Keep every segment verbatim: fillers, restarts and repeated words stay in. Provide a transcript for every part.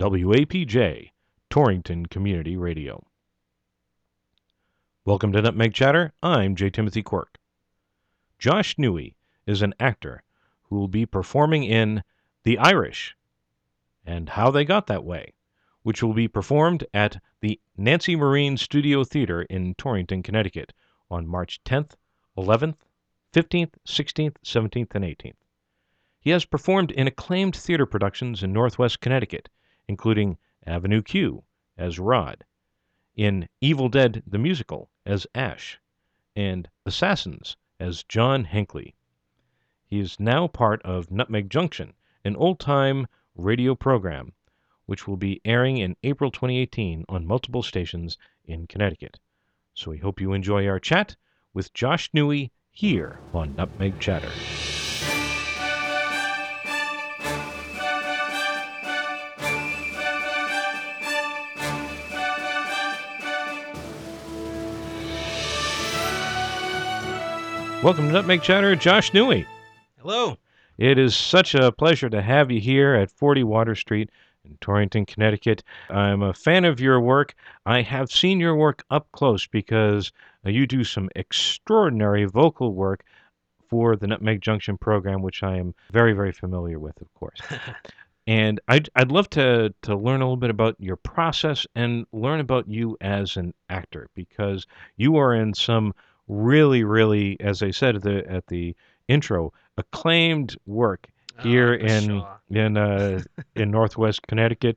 W A P J, Torrington Community Radio. Welcome to Nutmeg Chatter. I'm J. Timothy Quirk. Josh Newey is an actor who will be performing in The Irish and How They Got That Way, which will be performed at the Nancy Marine Studio Theater in Torrington, Connecticut on March tenth, eleventh, fifteenth, sixteenth, seventeenth, and eighteenth. He has performed in acclaimed theater productions in Northwest Connecticut, including Avenue Q as Rod, in Evil Dead the Musical as Ash, and Assassins as John Hinckley. He is now part of Nutmeg Junction, an old-time radio program which will be airing in April twenty eighteen on multiple stations in Connecticut. So we hope you enjoy our chat with Josh Newey here on Nutmeg Chatter. Welcome to Nutmeg Chatter, Josh Newey. Hello. It is such a pleasure to have you here at forty Water Street in Torrington, Connecticut. I'm a fan of your work. I have seen your work up close because uh, you do some extraordinary vocal work for the Nutmeg Junction program, which I am very, very familiar with, of course. And I'd, I'd love to, to learn a little bit about your process and learn about you as an actor, because you are in some really, really, as I said at the at the intro, acclaimed work here Oh, in sure. in uh, in Northwest Connecticut.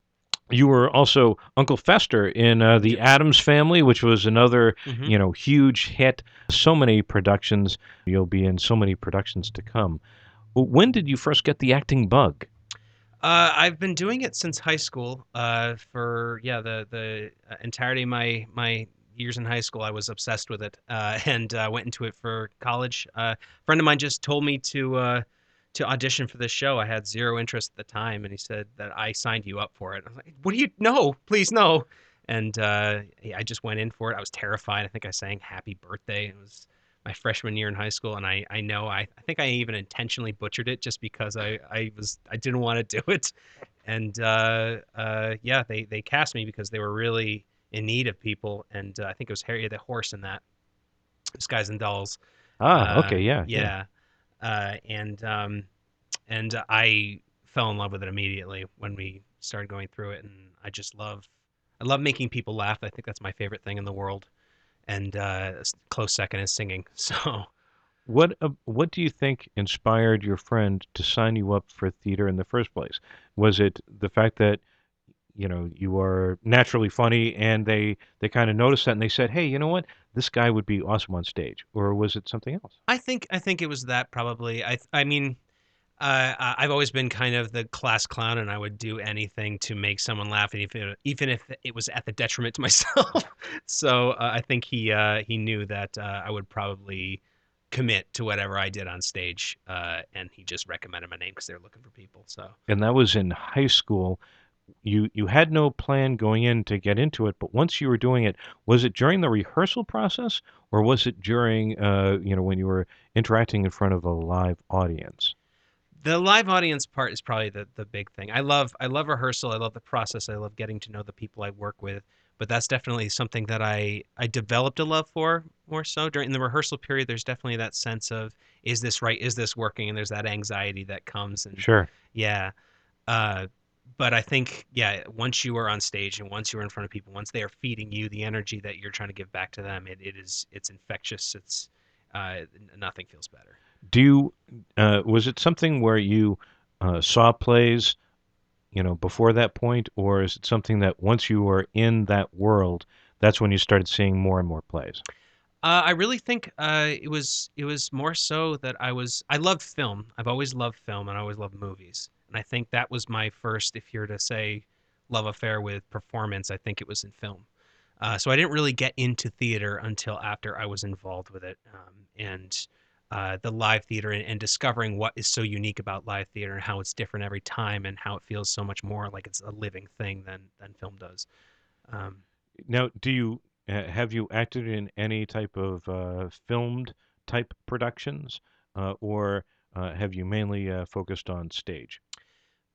You were also Uncle Fester in uh, the Addams Family, which was another Mhm. you know huge hit. So many productions. You'll be in so many productions to come. Well, when did you first get the acting bug? Uh, I've been doing it since high school. Uh, for yeah, the the uh, entirety of my my years in high school, I was obsessed with it, uh, and uh, went into it for college. Uh, a friend of mine just told me to uh, to audition for this show. I had zero interest at the time, and he said that I signed you up for it. I was like, "What do you? No, please, no." And uh, yeah, I just went in for it. I was terrified. I think I sang "Happy Birthday." It was my freshman year in high school, and I I know I I think I even intentionally butchered it just because I I was I didn't want to do it, and uh uh yeah, they they cast me because they were really in need of people, and uh, I think it was Harry the Horse in that Skies and Dolls. Ah, Uh, okay, yeah, yeah. yeah, uh, and um and I fell in love with it immediately when we started going through it, and I just love I love making people laugh. I think that's my favorite thing in the world, and uh, a close second is singing. So. What uh, what do you think inspired your friend to sign you up for theater in the first place? Was it the fact that you know you are naturally funny and they they kind of noticed that and they said, "Hey, you know what? This guy would be awesome on stage," or was it something else? I think I think it was that probably. I I mean, uh, I- I've always been kind of the class clown, and I would do anything to make someone laugh, and if it, even if it was at the detriment to myself. So uh, I think he uh, he knew that uh, I would probably commit to whatever I did on stage, uh, and he just recommended my name because they were looking for people. So And that was in high school. You you had no plan going in to get into it, but once you were doing it, was it during the rehearsal process, or was it during uh, you know when you were interacting in front of a live audience? the live audience part is probably the the big thing. I love I love rehearsal. I love the process. I love getting to know the people I work with. But that's definitely something that I I developed a love for more so during the rehearsal period. There's definitely that sense of, is this right? Is this working? And there's that anxiety that comes, and Sure. yeah. Uh, but I think, yeah, once you are on stage and once you're in front of people, once they are feeding you the energy that you're trying to give back to them, it, it is it's infectious. It's uh, nothing feels better. Do you, uh, was it something where you uh, saw plays, you know, before that point, or is it something that once you were in that world, that's when you started seeing more and more plays? Uh, I really think uh, it was it was more so that I was I love film. I've always loved film and I always loved movies. And I think that was my first, if you're to say, love affair with performance, I think it was in film. Uh, so I didn't really get into theater until after I was involved with it, um, and uh, the live theater, and, and discovering what is so unique about live theater and how it's different every time and how it feels so much more like it's a living thing than than film does. Um, Now, do you uh, have you acted in any type of uh, filmed type productions, uh, or uh, have you mainly uh, focused on stage?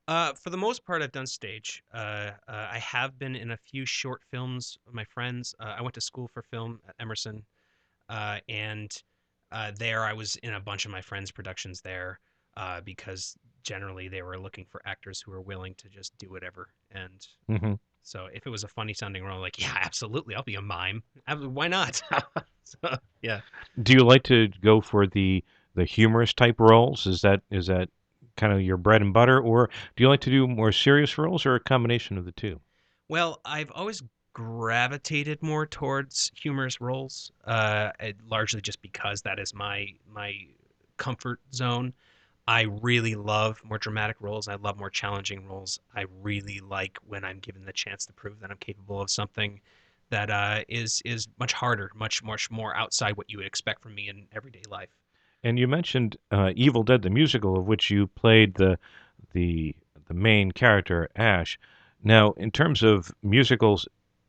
Uh, for the most part, I've done stage. Uh, uh, I have been in a few short films with my friends. Uh, I went to school for film at Emerson, uh, and uh, there I was in a bunch of my friends' productions there uh, because generally they were looking for actors who were willing to just do whatever. And Hmm. so if it was a funny sounding role, like, yeah, absolutely, I'll be a mime. Ab- Why not? So, yeah. Do you like to go for the the humorous type roles? Is that is that kind of your bread and butter, or do you like to do more serious roles, or a combination of the two? Well, I've always gravitated more towards humorous roles, uh, eh, largely just because that is my my comfort zone. I really love more dramatic roles. I love more challenging roles. I really like when I'm given the chance to prove that I'm capable of something that uh, is is much harder, much much more outside what you would expect from me in everyday life. And you mentioned uh, Evil Dead, the musical, of which you played the the the main character, Ash. Now, in terms of musicals,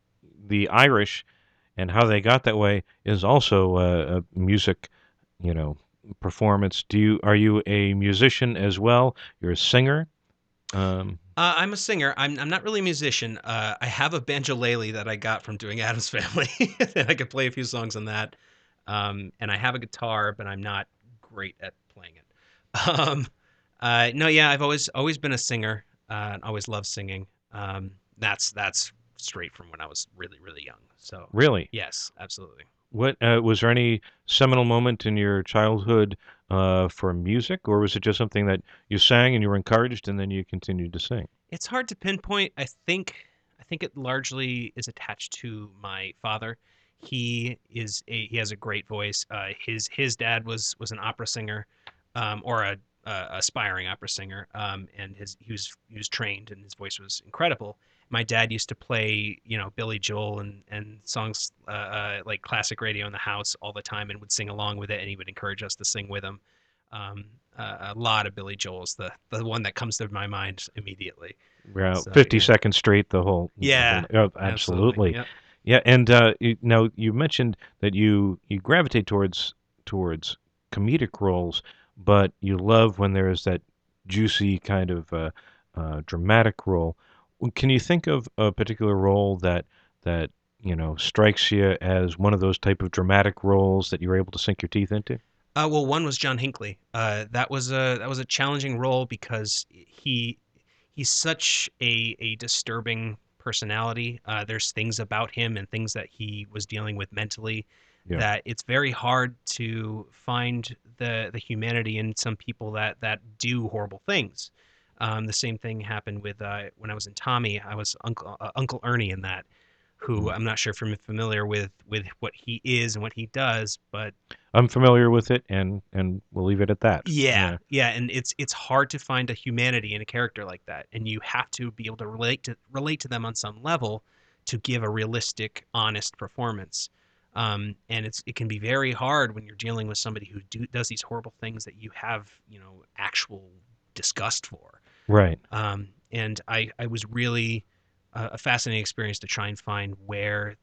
the Irish and how they got that way is also a, a music, you know, performance. Do you are you a musician as well? You're a singer. Um, Uh, I'm a singer. I'm I'm not really a musician. Uh, I have a banjolele that I got from doing Adam's Family, and I could play a few songs on that. Um, and I have a guitar, but I'm not great at playing it. Um, uh, no, yeah, I've always always been a singer. Uh, and always loved singing. Um, that's that's straight from when I was really really young. So, really, yes, absolutely. what uh, was there any seminal moment in your childhood uh, for music, or was it just something that you sang and you were encouraged, and then you continued to sing? It's hard to pinpoint. I think I think it largely is attached to my father. He is a, he has a great voice. Uh, his his dad was was an opera singer, um, or a, a aspiring opera singer, um, and his he was he was trained and his voice was incredible. My dad used to play, you know, Billy Joel and and songs uh, uh, like classic radio in the house all the time, and would sing along with it, and he would encourage us to sing with him. Um, uh, a lot of Billy Joel's the the one that comes to my mind immediately. Yeah, So fifty yeah, Second Street, the whole, the whole. yeah, Oh, absolutely. absolutely. Yep. Yeah, and uh, you, now you mentioned that you you gravitate towards towards comedic roles, but you love when there is that juicy kind of uh, uh, dramatic role. Well, can you think of a particular role that that you know strikes you as one of those type of dramatic roles that you're able to sink your teeth into? Uh, well, one was John Hinckley. Uh, that was a that was a challenging role because he he's such a a disturbing personality. Uh, there's things about him and things that he was dealing with mentally Yeah, that it's very hard to find the the humanity in some people that that do horrible things. Um, the same thing happened with uh, when I was in Tommy. I was Uncle uh, Uncle Ernie in that, who mm. I'm not sure if you're familiar with with what he is and what he does, but I'm familiar with it, and and we'll leave it at that. yeah, Yeah, yeah, and it's it's hard to find a humanity in a character like that, and you have to be able to relate to relate to them on some level to give a realistic, honest performance. Um, and it's it can be very hard when you're dealing with somebody who do, does these horrible things that you have, you know, actual disgust for. right. Um, and I I was really uh, a fascinating experience to try and find where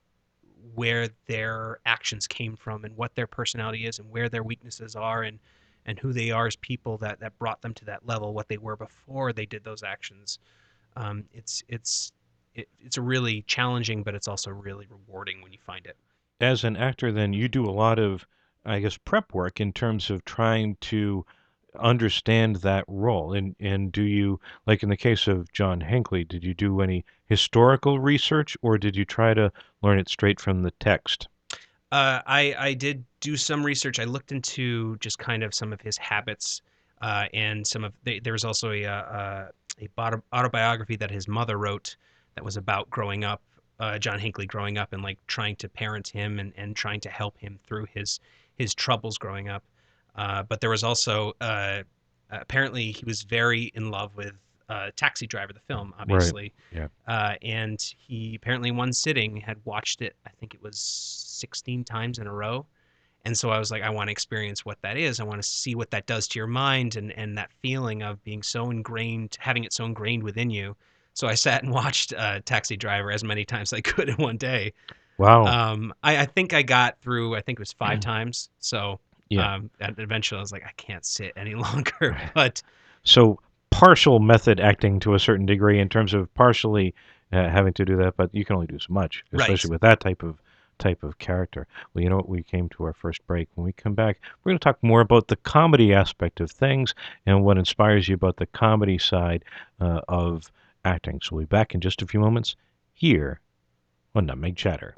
where their actions came from and what their personality is and where their weaknesses are and and who they are as people that that brought them to that level, what they were before they did those actions. Um, it's it's it, it's a really challenging, but it's also really rewarding when you find it. As an actor, then you do a lot of, I guess, prep work in terms of trying to understand that role. And and do you, like in the case of John Hinckley, did you do any historical research, or did you try to learn it straight from the text? Uh, I I did do some research. I looked into just kind of some of his habits, uh, and some of they, there was also a uh, a autobiography that his mother wrote that was about growing up, uh, John Hinckley growing up and like trying to parent him and, and trying to help him through his his troubles growing up. Uh, but there was also uh, apparently he was very in love with uh, Taxi Driver, the film, Right. obviously, Yeah. uh, and he apparently in one sitting had watched it. I think it was sixteen times in a row. And so I was like, I want to experience what that is. I want to see what that does to your mind and and that feeling of being so ingrained, having it so ingrained within you. So I sat and watched uh, Taxi Driver as many times as I could in one day. Wow. Um, I, I think I got through. I think it was five times. So Yeah. um, eventually I was like, I can't sit any longer. But So partial method acting to a certain degree in terms of partially uh, having to do that, but you can only do so much, Right. especially with that type of type of character. Well, you know what? We came to our first break. When we come back, we're going to talk more about the comedy aspect of things and what inspires you about the comedy side uh, of acting. So we'll be back in just a few moments here on Nutmeg Chatter.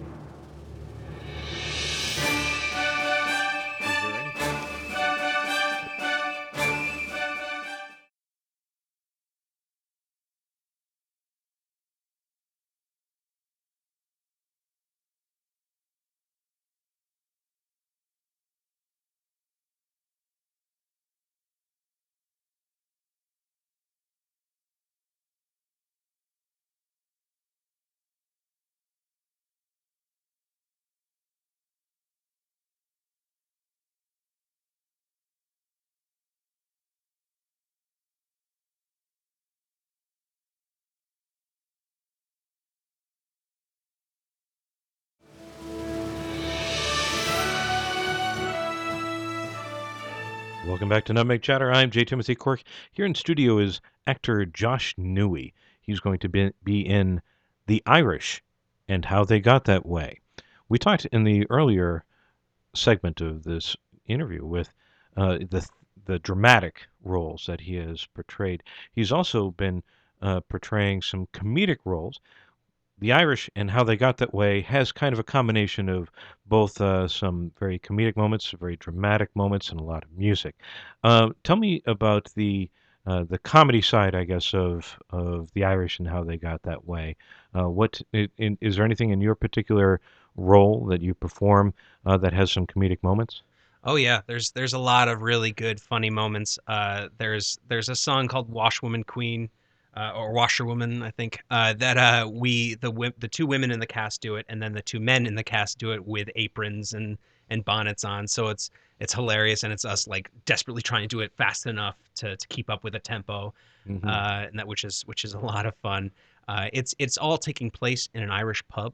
Welcome back to Nutmeg Chatter. I'm J. Timothy Quirk. Here in studio is actor Josh Newey. He's going to be, be in The Irish and How They Got That Way. We talked in the earlier segment of this interview with uh, the the dramatic roles that he has portrayed. He's also been uh, portraying some comedic roles. The Irish and How They Got That Way has kind of a combination of both uh, some very comedic moments, very dramatic moments, and a lot of music. Uh, tell me about the uh, the comedy side, I guess, of of The Irish and How They Got That Way. Uh, what i- in, is there anything in your particular role that you perform uh, that has some comedic moments? Oh yeah, there's there's a lot of really good funny moments. Uh, there's there's a song called "Washwoman Queen," uh, or "Washerwoman," I think. Uh, that uh, we the wi- the two women in the cast do it, and then the two men in the cast do it with aprons and and bonnets on. So it's it's hilarious, and it's us like desperately trying to do it fast enough to to keep up with the tempo, Hmm. uh, and that which is which is a lot of fun. Uh, it's it's all taking place in an Irish pub,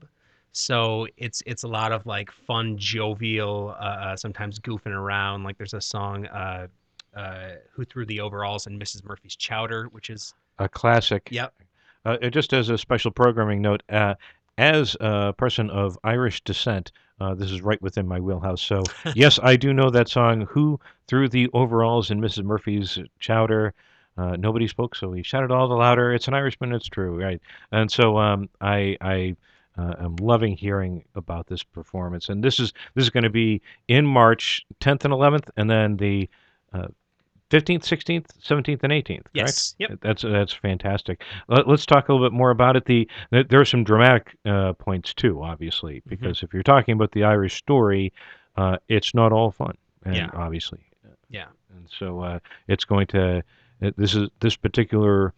so it's it's a lot of like fun, jovial, uh, uh, sometimes goofing around. Like there's a song, uh, uh, "Who Threw the Overalls" in Missus Murphy's Chowder, which is A classic. yep. Uh, uh, just as a special programming note, uh, as a person of Irish descent, uh, this is right within my wheelhouse. So, yes, I do know that song, Who Threw the Overalls in Missus Murphy's Chowder? Uh, nobody spoke, so he shouted all the louder. It's an Irishman, it's true, right? And so um, I, I uh, am loving hearing about this performance. And this is this is going to be in March tenth and eleventh, and then the uh, fifteenth, sixteenth, seventeenth, and eighteenth, correct? Yes, yep. That's that's fantastic. Let, let's talk a little bit more about it. The there are some dramatic uh, points too, obviously, Hmm. because if you're talking about the Irish story, uh, it's not all fun, and Yeah, obviously, yeah. and so uh, it's going to. uh, This is this particular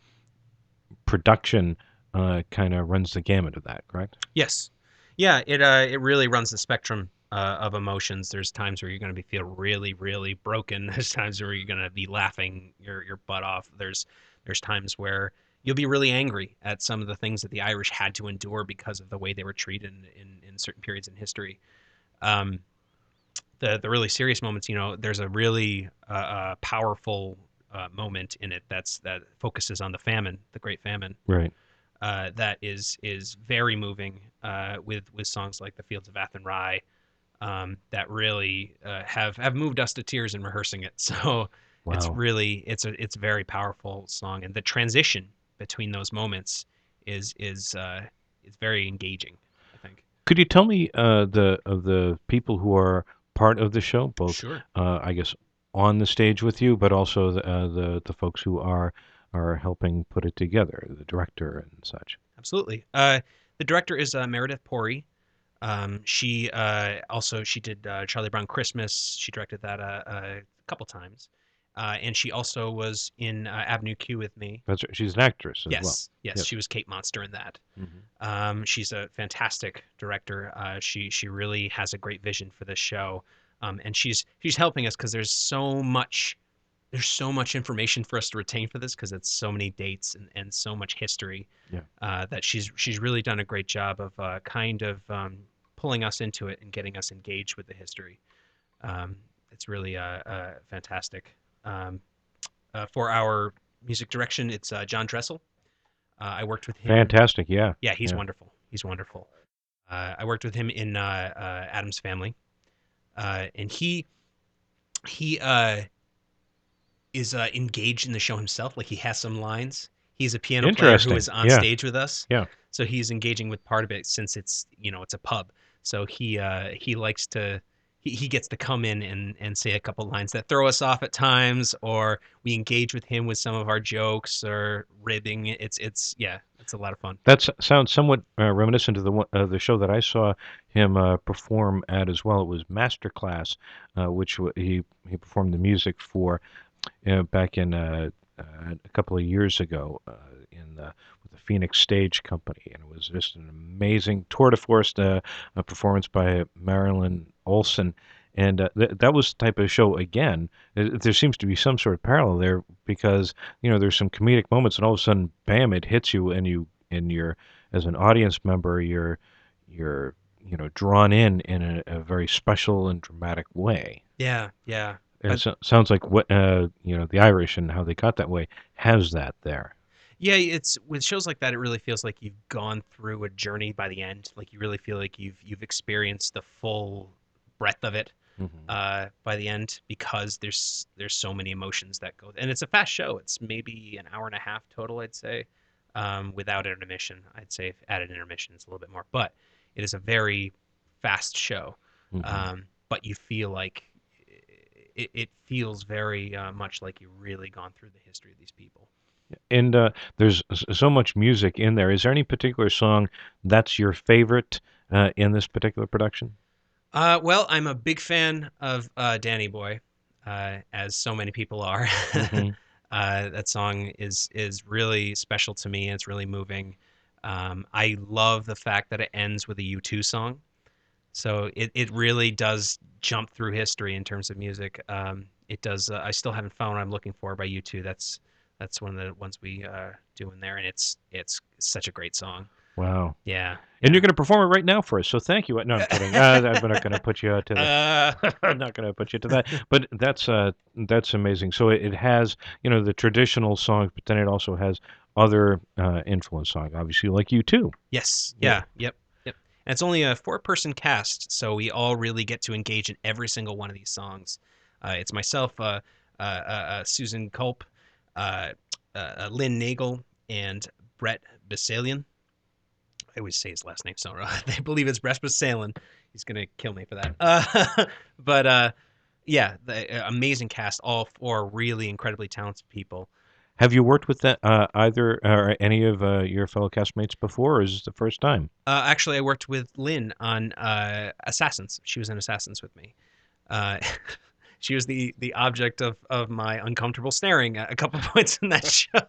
production uh, kind of runs the gamut of that, correct? Yes. Yeah, it uh it really runs the spectrum uh, of emotions. There's times where you're going to be feel really really broken. There's times where you're going to be laughing your your butt off. There's there's times where you'll be really angry at some of the things that the Irish had to endure because of the way they were treated in in, in certain periods in history. Um the the really serious moments, you know, there's a really uh, uh powerful uh, moment in it that's that focuses on the famine, the Great Famine, Right. uh, that is is very moving uh, with with songs like "The Fields of Athenry," um, that really uh, have have moved us to tears in rehearsing it. So it's Wow. really it's a it's a very powerful song, and the transition between those moments is is uh, is very engaging, I think. Could you tell me uh, the of the people who are part of the show, both Sure. uh, I guess on the stage with you, but also the, uh, the the folks who are are helping put it together, the director and such. Absolutely. Uh, the director is uh, Meredith Pori. Um, she uh, also she did uh, Charlie Brown Christmas. She directed that uh, a couple times, uh, and she also was in uh, Avenue Q with me. That's right. She's an actress as well. Yes, yes, Yes. she was Kate Monster in that. Hmm. Um, she's a fantastic director. Uh, she she really has a great vision for this show, um, and she's she's helping us because there's so much there's so much information for us to retain for this because it's so many dates and, and so much history, Yeah. uh, that she's she's really done a great job of uh, kind of um, pulling us into it and getting us engaged with the history. Um, it's really uh, uh, fantastic. Um, uh, for our music direction, it's uh, John Dressel. Uh, I worked with him. Fantastic. Yeah. Yeah, he's Yeah. wonderful. He's wonderful. Uh, I worked with him in uh, uh, Adam's Family, uh, and he he uh, is uh, engaged in the show himself. Like he has some lines. He's a piano player who Interesting. is on Yeah. stage with us, Yeah. so he's engaging with part of it since it's you know it's a pub. So he uh, he likes to he, he gets to come in and, and say a couple lines that throw us off at times, or we engage with him with some of our jokes or ribbing. It's it's yeah, it's a lot of fun. That s- sounds somewhat uh, reminiscent of the one, uh, the show that I saw him uh, perform at as well. It was Masterclass, uh, which w- he he performed the music for uh, back in uh, uh, a couple of years ago uh, in the, with the Phoenix Stage Company, and it was just an amazing tour de force uh, uh, performance by Marilyn Olson. And uh, th- that was the type of show again. uh, There seems to be some sort of parallel there because you know there's some comedic moments, and all of a sudden, bam! It hits you, and you and you're as an audience member, you're you're you know drawn in in a, a very special and dramatic way. Yeah, yeah. And I, it so, sounds like what uh, you know the Irish and how they got that way has that there. Yeah, it's with shows like that, it really feels like you've gone through a journey by the end. Like you really feel like you've you've experienced the full breadth of it Hmm. uh, by the end because there's there's so many emotions that go. And it's a fast show. It's maybe an hour and a half total, I'd say, um, without intermission. I'd say if added intermission, it's a little bit more, but it is a very fast show. Hmm. Um, but you feel like it, it feels very uh, much like you've really gone through the history of these people. And uh, there's s- so much music in there. Is there any particular song that's your favorite uh, in this particular production? Uh, well, I'm a big fan of uh, Danny Boy, uh, as so many people are. Hmm. uh, that song is is really special to me. It's really moving. Um, I love the fact that it ends with a U two song. So it, it really does jump through history in terms of music. Um, it does. Uh, I still haven't found what I'm looking for by U two. That's that's one of the ones we uh, do in there, and it's it's such a great song. Wow. Yeah, And you're yeah. going to perform it right now for us. So thank you. No, I'm kidding. Uh, I'm not going to put you to the. uh, I'm not going to put you to that. But that's uh, that's amazing. So it, it has you know the traditional songs, but then it also has other uh, influence songs, obviously, like you too. Yes. Yeah. Yeah. Yep. Yep. And it's only a four-person cast, so we all really get to engage in every single one of these songs. Uh, it's myself, uh, uh, uh, uh, Susan Culp, uh, uh, uh, Lynn Nagel, and Brett Basalian. I always say his last name so wrong. They believe it's Brett Basalian. He's gonna kill me for that. Uh, but uh, yeah, the uh, amazing cast. All four really incredibly talented people. Have you worked with that, uh, either or any of uh, your fellow castmates before, or is this the first time? Uh, actually, I worked with Lynn on uh, Assassins. She was in Assassins with me. Uh, she was the the object of of my uncomfortable staring at a couple points in that show.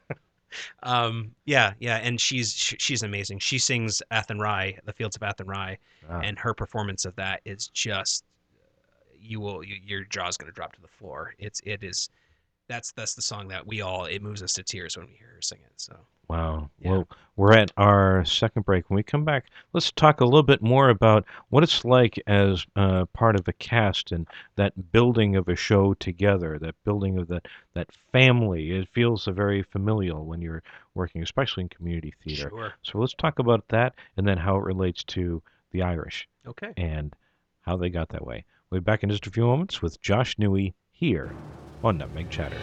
um, yeah, yeah, and she's she's amazing. She sings Athenry, The Fields of Athenry, Ah, and her performance of that is just you will you, your jaw's going to drop to the floor. It's it is that's that's the song that we all it moves us to tears when we hear her sing it. So wow. yeah. Well, we're at our second break. When we come back, let's talk a little bit more about what it's like as uh, part of a cast and that building of a show together, that building of that that family. It feels uh, very familial when you're working, especially in community theater. Sure. So let's talk about that and then how it relates to the Irish Okay. and how they got that way. We'll be back in just a few moments with Josh Newey here on Nutmeg Chatter.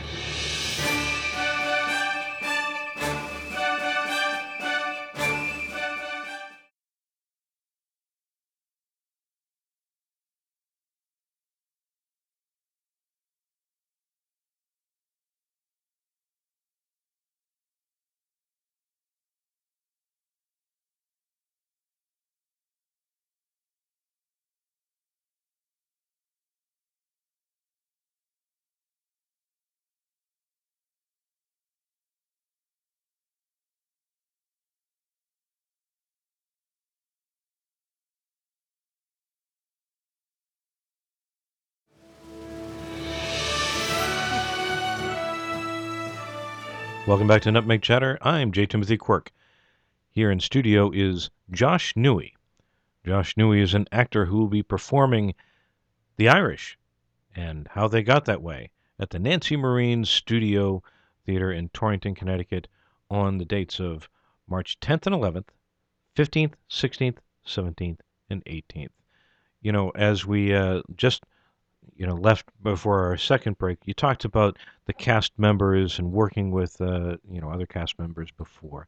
Welcome back to Nutmeg Chatter. I'm J. Timothy Quirk. Here in studio is Josh Newey. Josh Newey is an actor who will be performing The Irish and how they got that way at the Nancy Marine Studio Theater in Torrington, Connecticut, on the dates of March tenth and eleventh, fifteenth, sixteenth, seventeenth, and eighteenth. You know, as we uh, just you know left before our second break, you talked about the cast members and working with uh, you know other cast members before,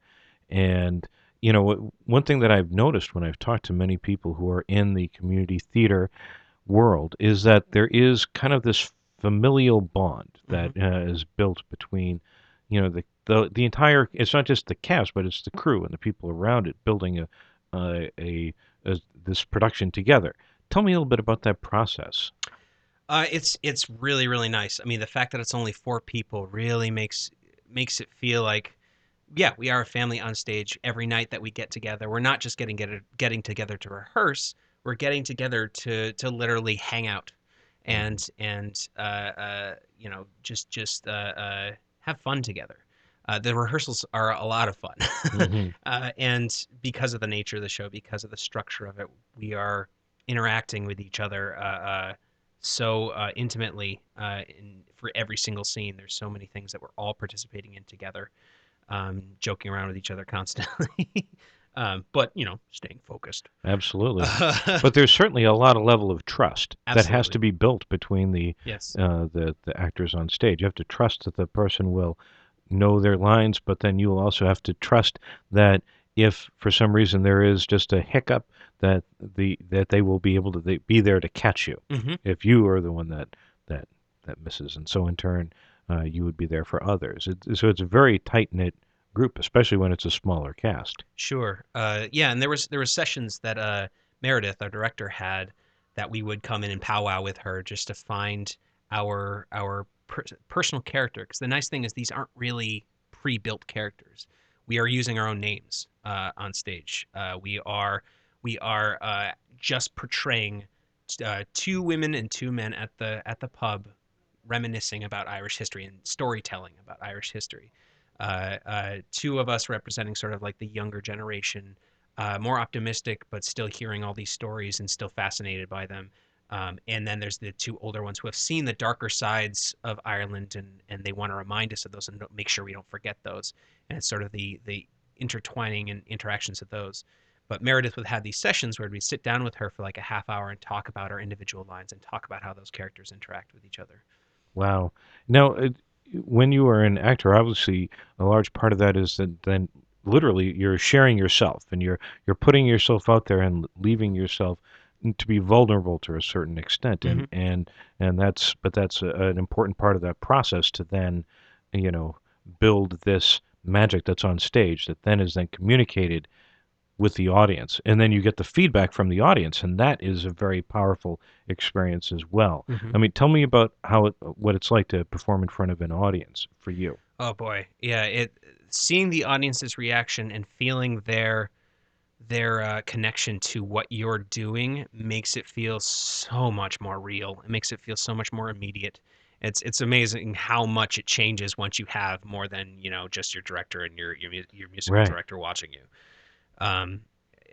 and you know one thing that I've noticed when I've talked to many people who are in the community theater world is that there is kind of this familial bond that Hmm. uh, is built between you know the, the the entire, it's not just the cast but it's the crew and the people around it building a a, a, a this production together. Tell me a little bit about that process. Uh, it's it's really really nice. I mean, the fact that it's only four people really makes makes it feel like, yeah, we are a family on stage every night that we get together. We're not just getting get, getting together to rehearse. We're getting together to to literally hang out, Mhm. and and uh, uh, you know just just uh, uh, have fun together. Uh, the rehearsals are a lot of fun, Mhm. uh, and because of the nature of the show, because of the structure of it, we are interacting with each other uh, uh, so uh, intimately uh, in, for every single scene. There's so many things that we're all participating in together, um, joking around with each other constantly, um, but you know, staying focused. Absolutely. Uh, But there's certainly a lot of level of trust that has absolutely, to be built between the yes. uh, the the actors on stage. You have to trust that the person will know their lines, but then you will also have to trust that if for some reason there is just a hiccup, that the that they will be able to they, be there to catch you Hmm. if you are the one that that that misses, and so in turn, uh, you would be there for others. It, so it's a very tight knit group, especially when it's a smaller cast. Sure. Uh, yeah, and there was there was sessions that uh, Meredith, our director, had that we would come in and powwow with her just to find our our per- personal character. Because the nice thing is these aren't really pre-built characters. We are using our own names uh, on stage. Uh, we are we are uh, just portraying uh, two women and two men at the at the pub, reminiscing about Irish history and storytelling about Irish history. Uh, uh, two of us representing sort of like the younger generation, uh, more optimistic, but still hearing all these stories and still fascinated by them. Um, and then there's the two older ones who have seen the darker sides of Ireland, and, and they want to remind us of those and don't- make sure we don't forget those. And it's sort of the the intertwining and interactions of those. But Meredith would have these sessions where we'd sit down with her for like a half hour and talk about our individual lines and talk about how those characters interact with each other. Wow. Now, it, when you are an actor, obviously a large part of that is that then literally you're sharing yourself and you're you're putting yourself out there and leaving yourself to be vulnerable to a certain extent, and Hmm. and and that's but that's a, an important part of that process to then you know build this magic that's on stage that then is then communicated with the audience, and then you get the feedback from the audience, and that is a very powerful experience as well. Hmm. I mean, tell me about how it, what it's like to perform in front of an audience for you. Oh boy, yeah. It seeing the audience's reaction and feeling their their uh, connection to what you're doing makes it feel so much more real. It makes it feel so much more immediate. It's it's amazing how much it changes once you have more than you know just your director and your your your musical Right. director watching you. Um,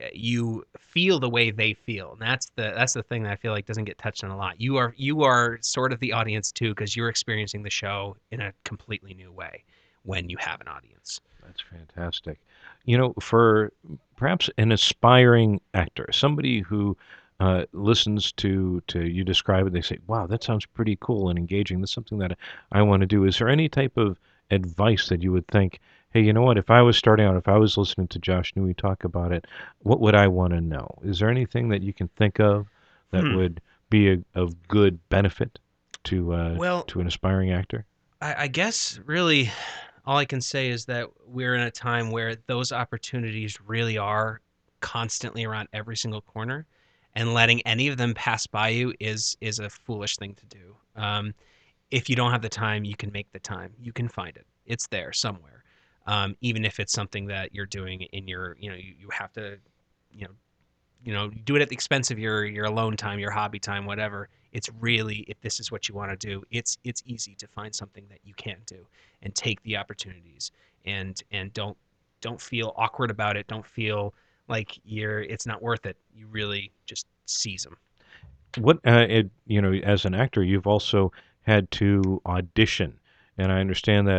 you feel the way they feel, and that's the that's the thing that I feel like doesn't get touched on a lot. You are you are sort of the audience too because you're experiencing the show in a completely new way when you have an audience. That's fantastic. You know, for perhaps an aspiring actor, somebody who uh, listens to to you describe it, they say, "Wow, that sounds pretty cool and engaging. That's something that I want to do." Is there any type of advice that you would think, "Hey, you know what? If I was starting out, if I was listening to Josh Newey talk about it, what would I want to know?" Is there anything that you can think of that Hmm. would be a, of good benefit to uh, Well, to an aspiring actor? I, I guess really all I can say is that we're in a time where those opportunities really are constantly around every single corner, and letting any of them pass by you is is a foolish thing to do. Um, if you don't have the time, you can make the time. You can find it. It's there somewhere. Um, even if it's something that you're doing in your, you know, you, you have to, you know, you know, do it at the expense of your your alone time, your hobby time, whatever. It's really, if this is what you want to do, it's it's easy to find something that you can do and take the opportunities, and and don't don't feel awkward about it. Don't feel like you're it's not worth it. You really just seize them. What uh, it, you know, as an actor, you've also had to audition, and I understand that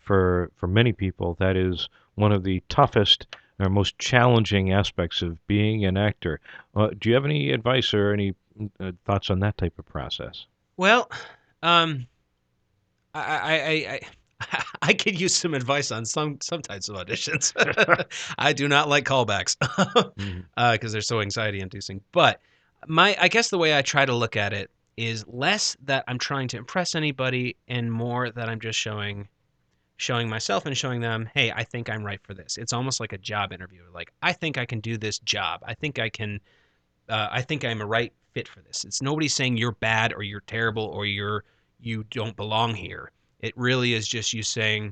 for for many people, that is one of the toughest or most challenging aspects of being an actor. Uh, do you have any advice or any uh, thoughts on that type of process? Well, um, I I I I, I could use some advice on some some types of auditions. I do not like callbacks Mhm. because they're so anxiety inducing. But my I guess the way I try to look at it is less that I'm trying to impress anybody and more that I'm just showing showing myself and showing them, hey, I think I'm right for this. It's almost like a job interview. Like, I think I can do this job. I think I can. Uh, I think I'm a right fit for this. It's nobody saying you're bad or you're terrible or you're you don't belong here. It really is just you saying,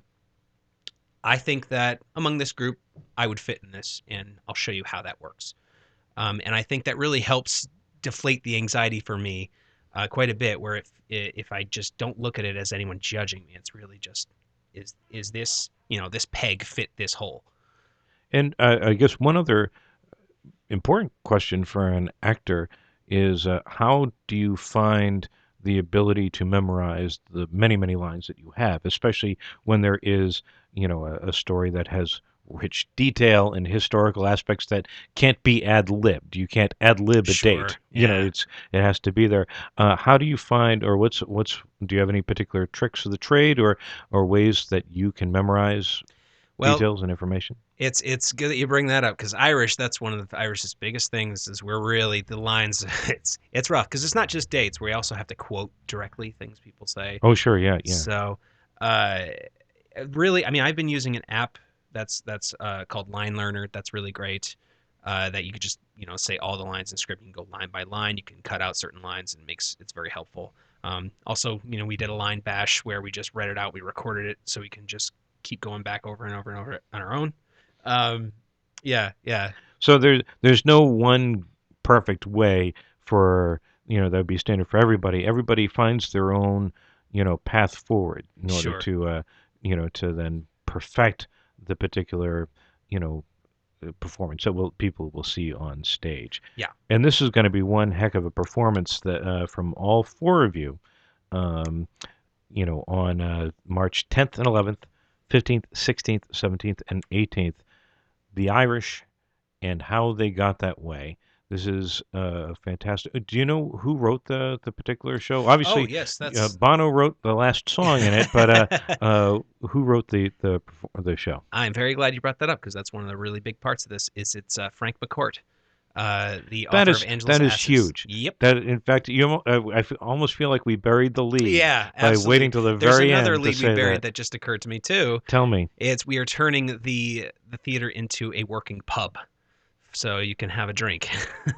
I think that among this group, I would fit in this, and I'll show you how that works. Um, and I think that really helps deflate the anxiety for me uh, quite a bit. Where if if I just don't look at it as anyone judging me, it's really just is is this you know this peg fit this hole? And uh, I guess one other important question for an actor is uh, how do you find the ability to memorize the many, many lines that you have, especially when there is, you know, a, a story that has rich detail and historical aspects that can't be ad-libbed. You can't ad-lib a Sure, date. You know, yeah. it's it has to be there. Uh, how do you find, or what's what's do you have any particular tricks of the trade, or or ways that you can memorize Well, details and information? It's it's good that you bring that up because Irish, that's one of the Irish's biggest things is we're really the lines. It's it's rough because it's not just dates. We also have to quote directly things people say. Oh, sure, yeah, yeah. So, uh, really, I mean, I've been using an app that's that's uh, called Line Learner. That's really great. Uh, that you could just you know say all the lines in script. You can go line by line. You can cut out certain lines and it makes it's very helpful. Um, also, you know, we did a line bash where we just read it out. We recorded it so we can just keep going back over and over and over it on our own. Um, yeah, yeah, So there's there's no one perfect way for, you know, that would be standard for everybody. Everybody finds their own, you know, path forward in order sure. to, uh, you know, to then perfect the particular, you know, uh, performance that will people will see on stage. Yeah. And this is going to be one heck of a performance that uh, from all four of you, um, you know, on uh, March tenth and eleventh, fifteenth, sixteenth, seventeenth, and eighteenth, The Irish and how they got that way. This is uh, fantastic. Uh, Do you know who wrote the the particular show? Oh, Obviously, yes, uh, that's. Bono wrote the last song in it, but uh, uh, who wrote the the perfor- the show? I'm very glad you brought that up because that's one of the really big parts of this. Is it's uh, Frank McCourt, uh, the That author of is Angela's that is Ashes. huge. Yep. That in fact, you almo- uh, I f- almost feel like we buried the lead Yeah, by waiting absolutely. till the There's very another end to lead we say buried that. that just occurred to me too. Tell me. It's we are turning the the theater into a working pub, so you can have a drink.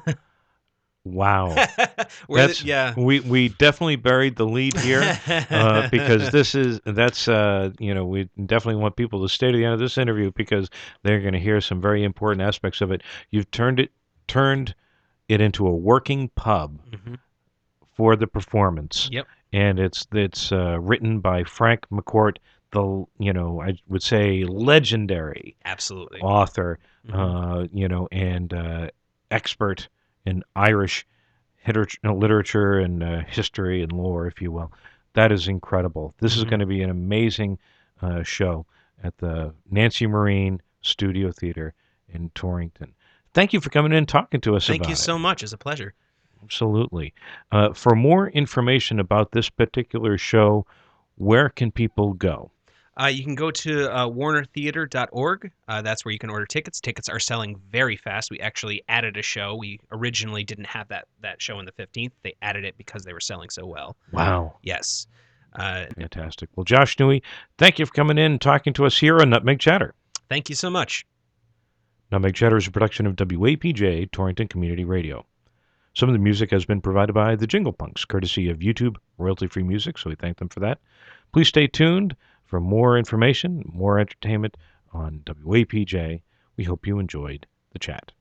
Wow. Where the, That's yeah. we we definitely buried the lead here uh, because this is that's uh, you know we definitely want people to stay to the end of this interview because they're going to hear some very important aspects of it. You've turned it turned it into a working pub hmm for the performance, Yep. and it's it's uh, written by Frank McCourt, the you know I would say legendary Absolutely. author, hmm uh, you know, and uh, expert in Irish literature, literature and uh, history and lore, if you will. That is incredible. This is hmm going to be an amazing uh, show at the Nancy Marine Studio Theater in Torrington. Thank you for coming in and talking to us Thank you about it. so much. It's a pleasure. Absolutely. Uh, for more information about this particular show, where can people go? Uh, you can go to uh, warner theater dot org. Uh, that's where you can order tickets. Tickets are selling very fast. We actually added a show. We originally didn't have that that show on the fifteenth. They added it because they were selling so well. Wow. Yes. Uh, Fantastic. Well, Josh Newey, thank you for coming in and talking to us here on Nutmeg Chatter. thank you so much. Nutmeg Chatter is a production of W A P J, Torrington Community Radio. Some of the music has been provided by the Jingle Punks, courtesy of YouTube royalty-free music, so we thank them for that. Please stay tuned for more information, more entertainment on W A P J. We hope you enjoyed the chat.